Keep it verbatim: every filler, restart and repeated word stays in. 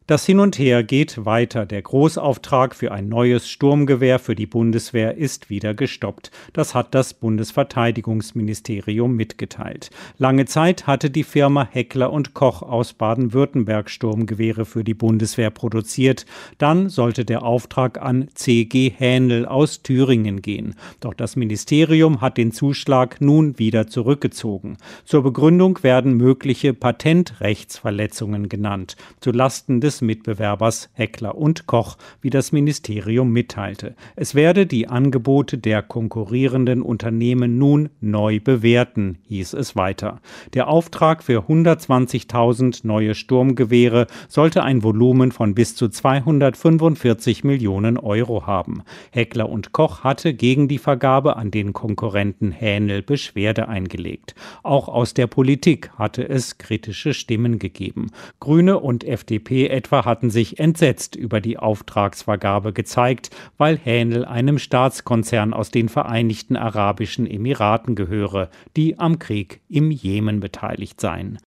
Das Hin und Her geht weiter. Der Großauftrag für ein neues Sturmgewehr für die Bundeswehr ist wieder gestoppt. Das hat das Bundesverteidigungsministerium mitgeteilt. Lange Zeit hatte die Firma Heckler und Koch aus Baden-Württemberg Sturmgewehre für die Bundeswehr produziert. Dann sollte der Auftrag an C G Hähnel aus Thüringen gehen. Doch das Ministerium hat den Zuschlag nun wieder zurückgezogen. Zur Begründung werden mögliche Patentrechtsverletzungen genannt, zulasten des Mitbewerbers Heckler und Koch, wie das Ministerium mitteilte. Es werde die Angebote der konkurrierenden Unternehmen nun neu bewerten, hieß es weiter. Der Auftrag für hundertzwanzigtausend neue Sturmgewehre sollte ein Volumen von bis zu zweihundertfünfundvierzig Millionen Euro haben. Heckler und Koch hatte gegen die Vergabe an den Konkurrenten Hähnel Beschwerde eingelegt. Auch aus der Politik hatte es kritische Stimmen gegeben. Grüne und F D P etwa hatten sich entsetzt über die Auftragsvergabe gezeigt, weil Hähnel einem Staatskonzern aus den Vereinigten Arabischen Emiraten gehöre, die am Krieg im Jemen beteiligt seien.